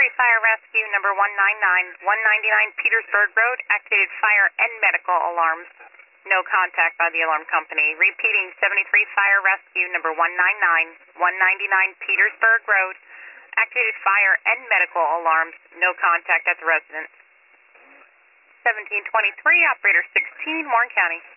Fire Rescue number 199, 199 Petersburg Road, activated fire and medical alarms. No contact by the alarm company. Repeating, 73 Fire Rescue number 199, 199 Petersburg Road, activated fire and medical alarms. No contact at the residence. 1723, operator 16, Warren County.